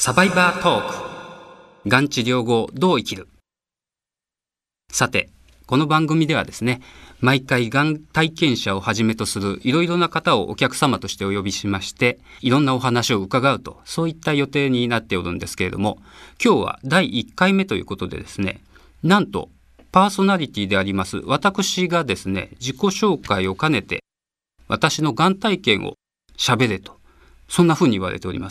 サバイバートーク、がん治療後どう生きる。さて、この番組ではですね、毎回がん体験者をはじめとするいろいろな方をお客様としてお呼びしまして、いろんなお話を伺うと、そういった予定になっておるんですけれども、今日は第1回目ということでですね、なんとパーソナリティであります私がですね、自己紹介を兼ねて私のがん体験を喋れと、そんな風に言われております。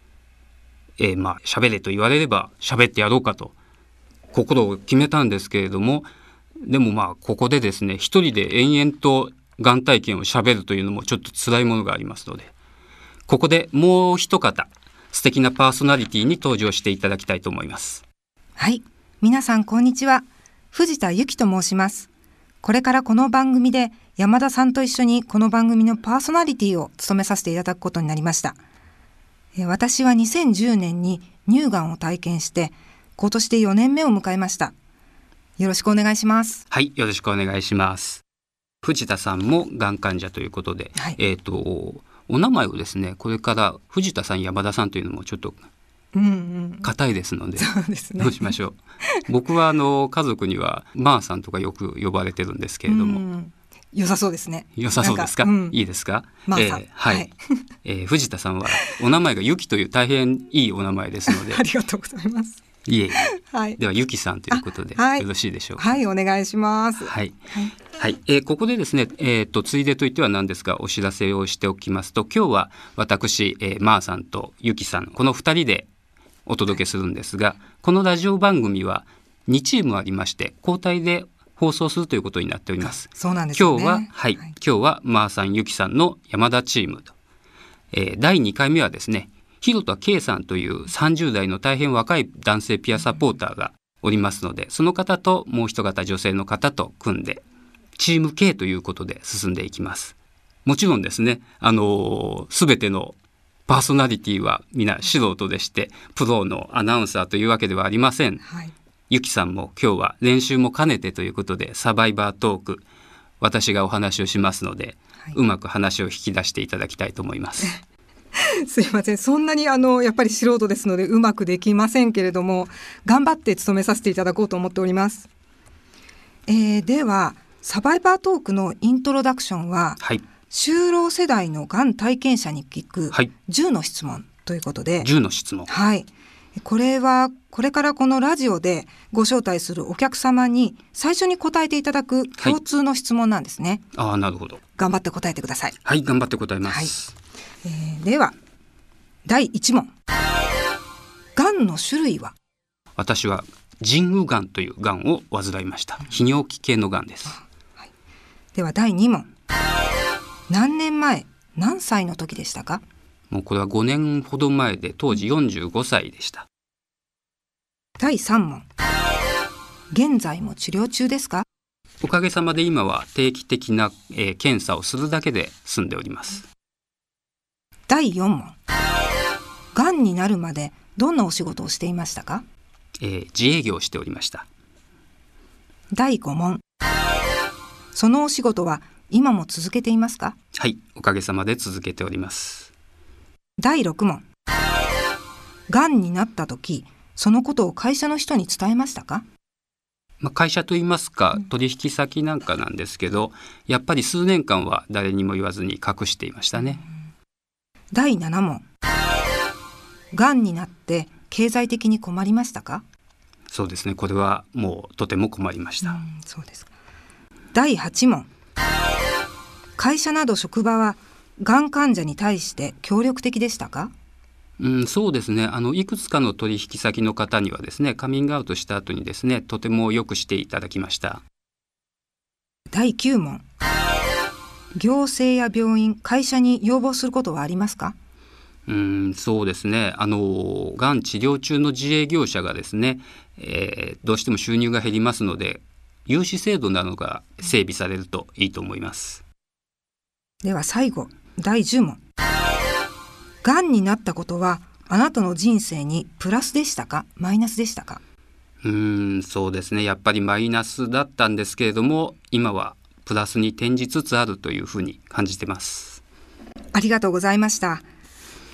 喋れと言われれば喋ってやろうかと心を決めたんですけれども、でもここでですね、一人で延々とがん体験を喋るというのもちょっと辛いものがありますので、ここでもう一方素敵なパーソナリティに登場していただきたいと思います。 はい、皆さんこんにちは。藤田由紀と申します。これからこの番組で山田さんと一緒にこの番組のパーソナリティを務めさせていただくことになりました。私は2010年に乳がんを体験して今年で4年目を迎えました。よろしくお願いします。 はい、よろしくお願いします。藤田さんもがん患者ということで、 はい、 お名前をですね、これから藤田さん山田さんというのもちょっと硬いですので、 そうですね、 どうしましょう。僕は家族にはまーさんとかよく呼ばれてるんですけれども、 良さそうですね。 良さそうですか、いいですか、 まーさん、 はい藤田さんはお名前がゆきという大変いいお名前ですのでありがとうございます。 いえいえ、 はい、 ではゆきさんということで、よろしいでしょうか。 はい、お願いします。 はい、ここでですね、ついでといってはなんですがお知らせをしておきますと、今日は私、まーさんとゆきさん、この2人でお届けするんですが、このラジオ番組は2チームありまして交代で放送するということになっております。 そうなんですよね。 今日はまーさんゆきさんの山田チームと、第2回目はですね、広田圭さんという30代の大変若い男性ピアサポーターがおりますので、その方ともう一方女性の方と組んでチーム K ということで進んでいきます。もちろんですね、全てのパーソナリティは皆素人でして、プロのアナウンサーというわけではありません。ゆきさんも今日は練習も兼ねてということでサバイバートーク、私がお話をしますので、うまく話を引き出していただきたいと思いますすいません、そんなにやっぱり素人ですのでうまくできませんけれども、頑張って務めさせていただこうと思っております。ではサバイバートークのイントロダクションは、就労世代のがん体験者に聞く10の質問ということで、 10の質問、 これはこれからこのラジオでご招待するお客様に最初に答えていただく共通の質問なんですね。 なるほど。 頑張って答えてください。 はい、頑張って答えます。 では第1問、がんの種類は？ 私は腎盂がんというがんを患いました。泌尿器系のがんです。 では第2問、何年前何歳の時でしたか？ もうこれは5年ほど前で、当時45歳でした。 第3問、現在も治療中ですか？ おかげさまで今は定期的な、検査をするだけで済んでおります。 第4問、がんになるまでどんなお仕事をしていましたか？ 自営業をしておりました。 第5問、そのお仕事は今も続けていますか？ はい、おかげさまで続けております。 第6問、がんになった時そのことを会社の人に伝えましたか？ 会社といいますか取引先なんかなんですけど、やっぱり数年間は誰にも言わずに隠していましたね。 第7問、がんになって経済的に困りましたか？ そうですね、これはもうとても困りました。 そうですか。第8問、会社など職場はがん患者に対して協力的でしたか？ そうですね、いくつかの取引先の方にはですね、カミングアウトした後にですね、とてもよくしていただきました。 第9問、行政や病院、会社に要望することはありますか？ そうですね、がん治療中の自営業者がですね、どうしても収入が減りますので、融資制度などが整備されるといいと思います。 では最後、第10問、がんになったことはあなたの人生にプラスでしたかマイナスでしたか？ そうですね、やっぱりマイナスだったんですけれども、今はプラスに転じつつあるというふうに感じてます。 ありがとうございました。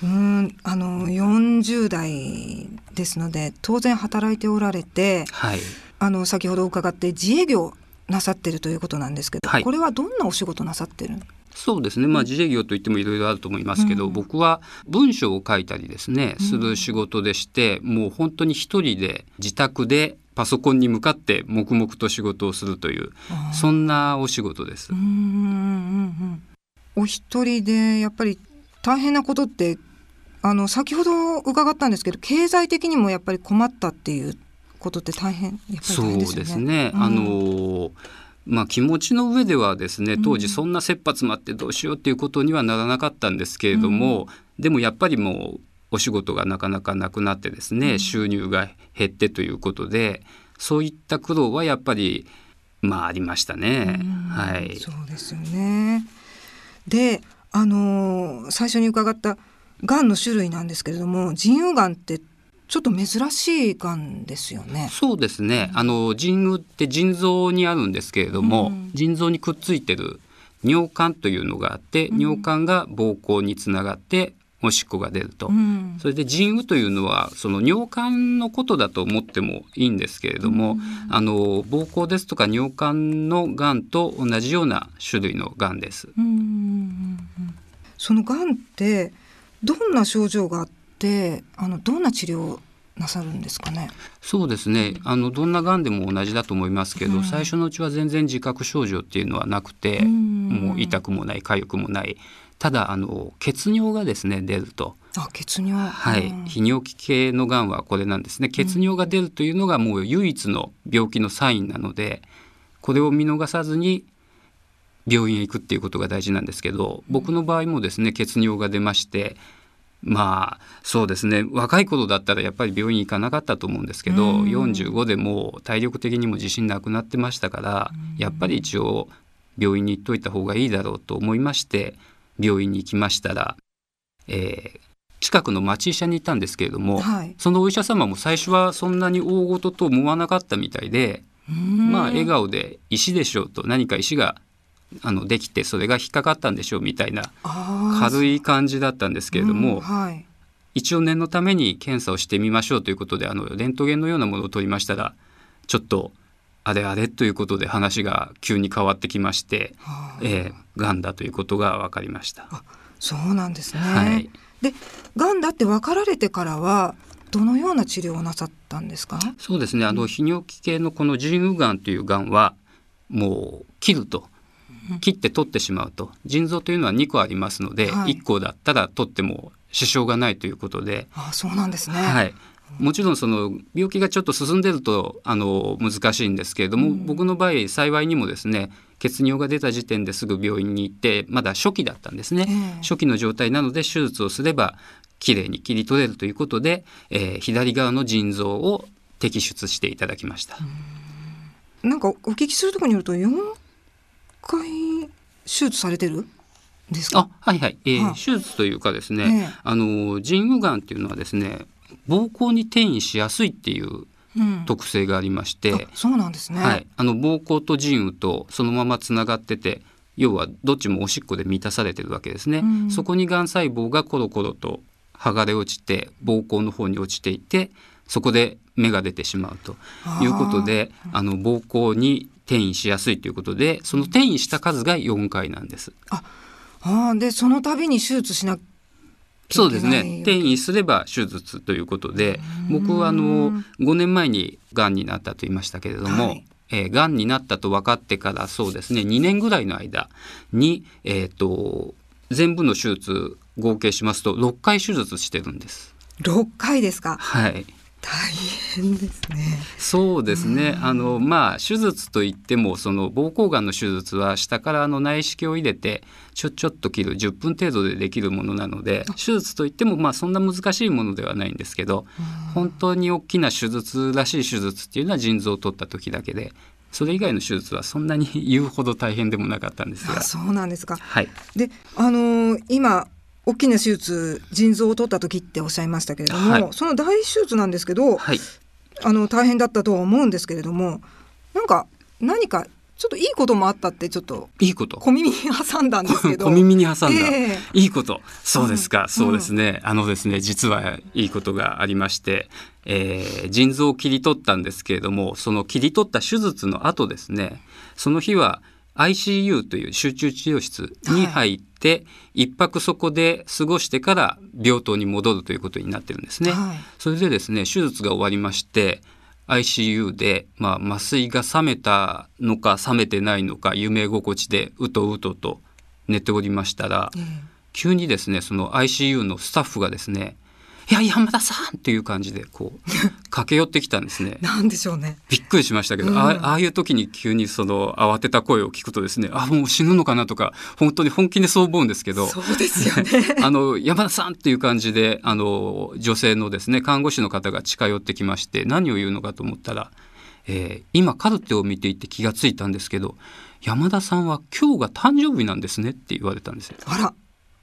40代ですので当然働いておられて、 はい、 先ほど伺って自営業なさってるということなんですけど、はい、これはどんなお仕事なさってる？ そうですね、自営業といってもいろいろあると思いますけど、僕は文章を書いたりですね、する仕事でして、もう本当に一人で自宅でパソコンに向かって黙々と仕事をするという、そんなお仕事です。 お一人でやっぱり大変なことって、先ほど伺ったんですけど、経済的にもやっぱり困ったっていうことってやっぱり大変ですよね。 そうですね、気持ちの上ではですね、当時そんな切羽詰まってどうしようっていうことにはならなかったんですけれども、でもやっぱりもうお仕事がなかなかなくなってですね、収入が減ってということで、そういった苦労はやっぱりありましたね。はい、 そうですよね。で、最初に伺ったがんの種類なんですけれども、腎盂がんってちょっと珍しいがんですよね。 そうですね、腎盂って腎臓にあるんですけれども、腎臓にくっついてる尿管というのがあって、尿管が膀胱につながっておしっこが出ると、それで腎盂というのはその尿管のことだと思ってもいいんですけれども、膀胱ですとか尿管のがんと同じような種類のがんです。 そのがんってどんな症状があって、どんな治療をなさるんですかね？ そうですね、どんながんでも同じだと思いますけど、最初のうちは全然自覚症状っていうのはなくて、もう痛くもない痒くもない、ただ血尿がですね出ると。 血尿、 はい、泌尿器系のがんはこれなんですね。血尿が出るというのがもう唯一の病気のサインなので、これを見逃さずに病院へ行くっていうことが大事なんですけど、僕の場合もですね血尿が出まして、そうですね、若い頃だったらやっぱり病院行かなかったと思うんですけど、45でもう体力的にも自信なくなってましたから、やっぱり一応病院に行っといた方がいいだろうと思いまして病院に行きましたら、近くの町医者に行ったんですけれども、そのお医者様も最初はそんなに大事と思わなかったみたいで、笑顔で石でしょうと、何か石ができてそれが引っかかったんでしょうみたいな軽い感じだったんですけれども、一応念のために検査をしてみましょうということでレントゲンのようなものを取りましたら、ちょっとあれあれということで話が急に変わってきまして、がんだということが分かりました。 そうなんですね。で、がんだって分かられてからはどのような治療をなさったんですか？ そうですね、泌尿器系のこの腎盂がんというがんはもう切って取ってしまうと、腎臓というのは2個ありますので、1個だったら取っても支障がないということで。 そうなんですね。 もちろんその病気がちょっと進んでると難しいんですけれども、僕の場合幸いにもですね、血尿が出た時点ですぐ病院に行って、まだ初期だったんですね。初期の状態なので手術をすればきれいに切り取れるということで、左側の腎臓を摘出していただきました。 なんかお聞きするところによると4回手術されてるんですか？ 手術というかですね、腎盂がんっていうのはですね、膀胱に転移しやすいっていう特性がありまして、 そうなんですね。 膀胱と腎盂とそのままつながってて、要はどっちもおしっこで満たされてるわけですね。そこにがん細胞がコロコロと剥がれ落ちて膀胱の方に落ちていて、そこで芽が出てしまうということで、膀胱に転移しやすいということで、その転移した数が4回なんです。 でその度に手術しなきゃいけない。 そうですね、転移すれば手術ということで、僕は5年前にがんになったと言いましたけれども、がんになったと分かってからそうですね2年ぐらいの間に、全部の手術合計しますと6回手術してるんです。 6回ですか？大変ですね。 そうですね、手術といってもその膀胱がんの手術は下から内視鏡を入れてちょっと切る10分程度でできるものなので、手術といってもそんな難しいものではないんですけど、本当に大きな手術らしい手術っていうのは腎臓を取った時だけで、それ以外の手術はそんなに言うほど大変でもなかったんですが。 そうなんですか。で、今大きな手術、腎臓を取った時っておっしゃいましたけれども、その大手術なんですけど、大変だったとは思うんですけれども、何かちょっといいこともあったってちょっといいこと小耳に挟んだんですけど小耳に挟んだ、いいこと、そうですか、そうですね、ですね、実はいいことがありまして、腎臓を切り取ったんですけれども、その切り取った手術の後ですね、その日は ICU という集中治療室に入って、一泊そこで過ごしてから病棟に戻るということになってるんですね、それでですね、手術が終わりまして、ICU で、麻酔が覚めたのか覚めてないのか夢心地でうとうとと寝ておりましたら、急にですね、その ICU のスタッフがですね、いや山田さんっていう感じでこう駆け寄ってきたんですね。 なんでしょうね。 びっくりしましたけど、ああいう時に急にその慌てた声を聞くとですね、もう死ぬのかなとか本当に本気でそう思うんですけど、 そうですよね山田さんっていう感じで女性のですね看護師の方が近寄ってきまして、何を言うのかと思ったら、今カルテを見ていて気がついたんですけど、山田さんは今日が誕生日なんですねって言われたんですよ。 あら、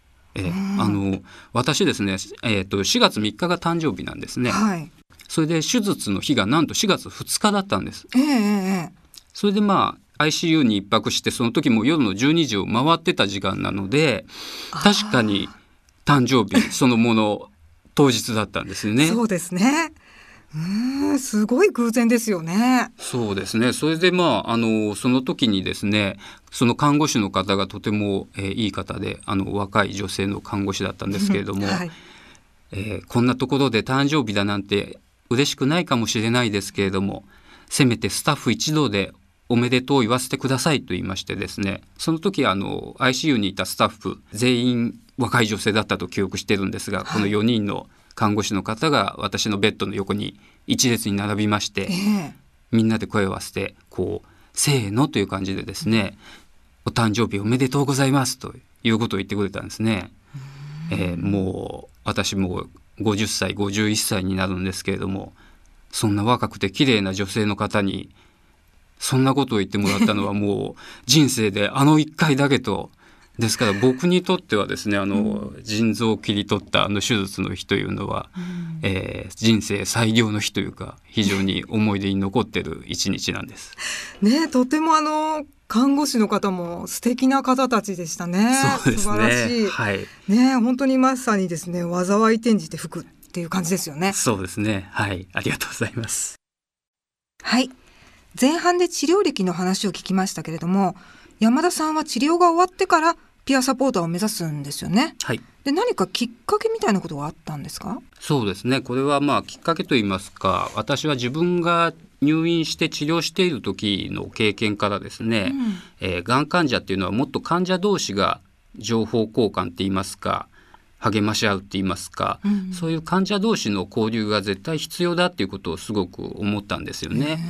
私ですね、4月3日が誕生日なんですね、それで手術の日がなんと4月2日だったんです、それでICU に一泊して、その時も夜の12時を回ってた時間なので、確かに誕生日そのもの当日だったんですよね。 そうですね、すごい偶然ですよね。 そうですね。それでその時にですね、その看護師の方がとても、いい方で、若い女性の看護師だったんですけれども、こんなところで誕生日だなんて嬉しくないかもしれないですけれども、せめてスタッフ一同でおめでとう言わせてくださいと言いましてですね、その時ICU にいたスタッフ全員若い女性だったと記憶してるんですが、この4人の看護師の方が私のベッドの横に一列に並びまして、みんなで声を合わせてこうせーのという感じでですね、お誕生日おめでとうございますということを言ってくれたんですね。もう私も50歳51歳になるんですけれども、そんな若くて綺麗な女性の方にそんなことを言ってもらったのはもう人生で1回だけと、ですから僕にとってはですね、腎臓を切り取った手術の日というのは、人生最良の日というか、非常に思い出に残っている一日なんですね。とても看護師の方も素敵な方たちでしたね。 そうですね、 素晴らしい、ね、本当にまさにですね、災い転じて福っていう感じですよね。 そうですね、はい、ありがとうございます。 はい、前半で治療歴の話を聞きましたけれども、山田さんは治療が終わってからピアサポーターを目指すんですよね。で、何かきっかけみたいなことがあったんですか？ そうですね、これはきっかけといいますか、私は自分が入院して治療している時の経験からですね、がん患者っていうのはもっと患者同士が情報交換っていいますか、励まし合うって言いますか、そういう患者同士の交流が絶対必要だっていうことをすごく思ったんですよね。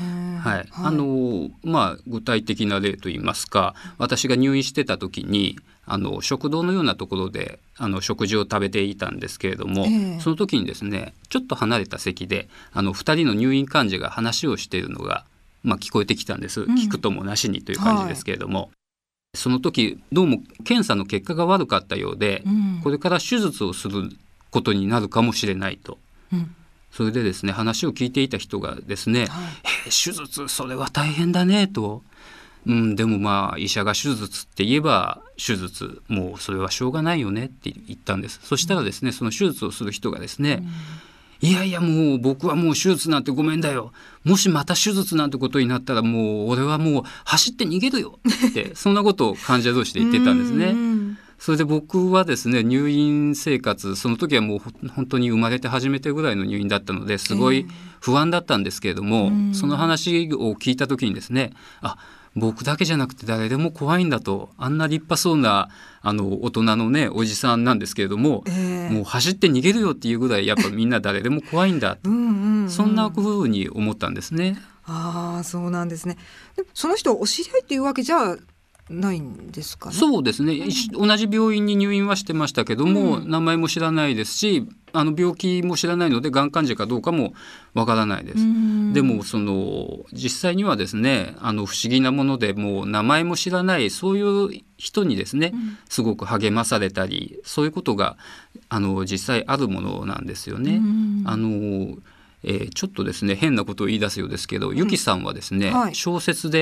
具体的な例と言いますか、私が入院してた時に食堂のようなところで食事を食べていたんですけれども、その時にですね、ちょっと離れた席で2人の入院患者が話をしているのが、聞こえてきたんです、聞くともなしにという感じですけれども、その時どうも検査の結果が悪かったようで、これから手術をすることになるかもしれないと、それでですね、話を聞いていた人がですね、手術それは大変だねと、でも医者が手術って言えば手術、もうそれはしょうがないよねって言ったんです。そしたらですね、その手術をする人がですね、いやいやもう僕はもう手術なんてごめんだよ、もしまた手術なんてことになったらもう俺はもう走って逃げるよってそんなことを患者同士で言ってたんですね。それで僕はですね、入院生活、その時はもう本当に生まれて初めてぐらいの入院だったのですごい不安だったんですけれども、その話を聞いた時にですね、僕だけじゃなくて誰でも怖いんだと、あんな立派そうな大人のねおじさんなんですけれども、もう走って逃げるよっていうぐらいやっぱみんな誰でも怖いんだとそんなふうに思ったんですね。 そうなんですね。でその人お知り合いっていうわけじゃないんですかね？ そうですね、同じ病院に入院はしてましたけども、名前も知らないですし、病気も知らないのでがん患者かどうかもわからないです。でも実際にはですね、不思議なもので、もう名前も知らないそういう人にですね、すごく励まされたり、そういうことが実際あるものなんですよね。ちょっとですね変なことを言い出すようですけど、ゆきさんはですね、小説で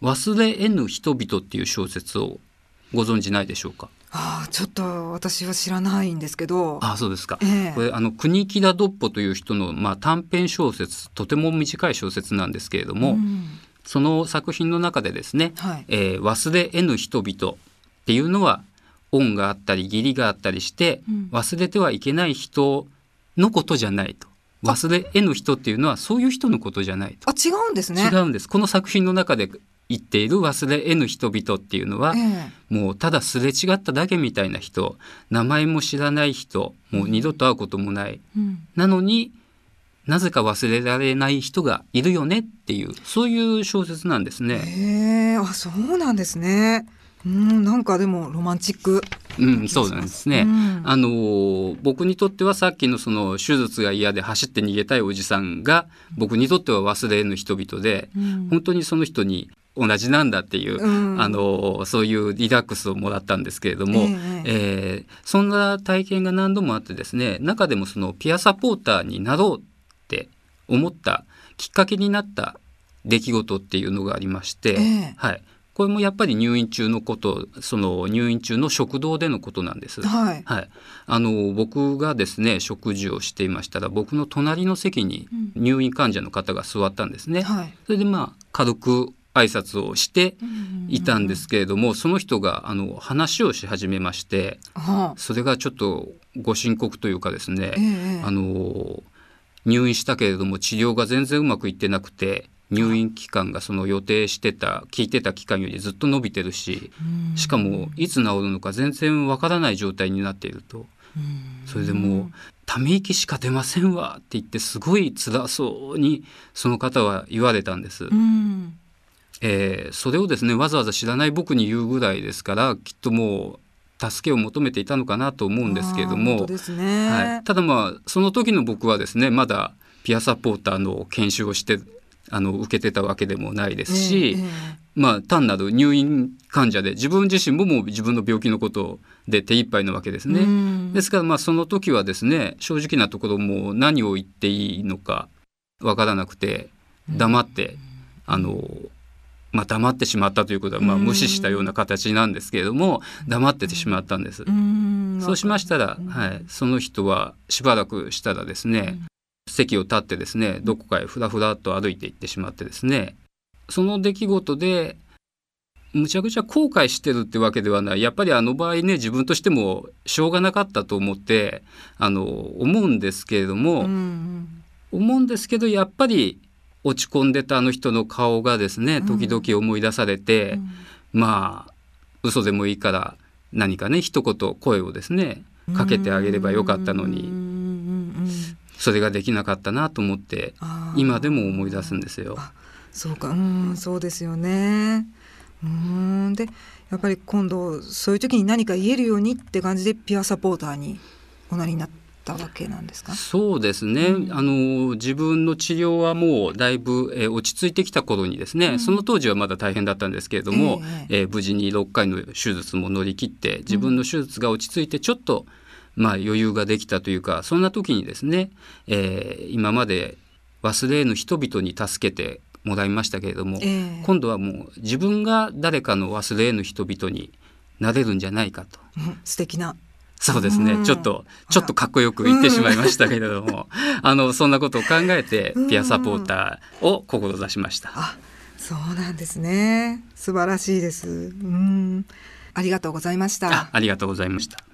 忘れ得ぬ人々っていう小説をご存じないでしょうか？ ちょっと私は知らないんですけど。 そうですか。これ国木田ドッポという人の、短編小説、とても短い小説なんですけれども、その作品の中でですね、忘れ得ぬ人々っていうのは恩があったり義理があったりして、忘れてはいけない人のことじゃないと。忘れ得ぬ人っていうのはそういう人のことじゃないと。 違うんですね。 違うんです。この作品の中で言っている忘れ得ぬ人々っていうのは、もうただすれ違っただけみたいな人、名前も知らない人、もう二度と会うこともない、なのになぜか忘れられない人がいるよねっていう、そういう小説なんですね。 そうなんですね。なんかでもロマンチック。 そうなんですね。僕にとってはさっきのその手術が嫌で走って逃げたいおじさんが僕にとっては忘れぬ人々で、本当にその人に同じなんだっていう、そういうリラックスをもらったんですけれども、そんな体験が何度もあってですね、中でもそのピアサポーターになろうって思ったきっかけになった出来事っていうのがありまして、これもやっぱり入院中のこと、その入院中の食堂でのことなんです。僕がですね食事をしていましたら、僕の隣の席に入院患者の方が座ったんですね。それで軽く挨拶をしていたんですけれども、その人が話をし始めまして、それがちょっとご深刻というかですね、入院したけれども治療が全然うまくいってなくて、入院期間がその予定してた聞いてた期間よりずっと伸びてるし、しかもいつ治るのか全然わからない状態になっていると。それでもうため息しか出ませんわって言って、すごい辛そうにその方は言われたんです。それをですねわざわざ知らない僕に言うぐらいですから、きっともう助けを求めていたのかなと思うんですけれども、ただその時の僕はですねまだピアサポーターの研修をして受けてたわけでもないですし、単なる入院患者で、自分自身ももう自分の病気のことで手一杯なわけですね。ですからその時はですね正直なところもう何を言っていいのかわからなくて、黙って黙ってしまったということは無視したような形なんですけれども、黙っててしまったんです。そうしましたら、その人はしばらくしたらですね、席を立ってですねどこかへふらふらっと歩いていってしまってですね、その出来事でむちゃくちゃ後悔してるってわけではない。やっぱり場合ね、自分としてもしょうがなかったと思って思うんですけれども、思うんですけど、やっぱり落ち込んでた人の顔がですね時々思い出されて、嘘でもいいから何かね一言声をですねかけてあげればよかったのに、それができなかったなと思って今でも思い出すんですよ。 そうか、そうですよね。でやっぱり今度そういう時に何か言えるようにって感じでピアサポーターにおなりになったわけなんですか？ そうですね、自分の治療はもうだいぶ、落ち着いてきた頃にですね、その当時はまだ大変だったんですけれども、無事に6回の手術も乗り切って、自分の手術が落ち着いてちょっと余裕ができたというか、そんな時にですね、今まで忘れぬ人々に助けてもらいましたけれども、今度はもう自分が誰かの忘れぬ人々になれるんじゃないかと。 素敵な。 そうですね、ちょっとかっこよく言ってしまいましたけれども、そんなことを考えてピアサポーターを志しました。 そうなんですね。素晴らしいです。ありがとうございました。 ありがとうございました。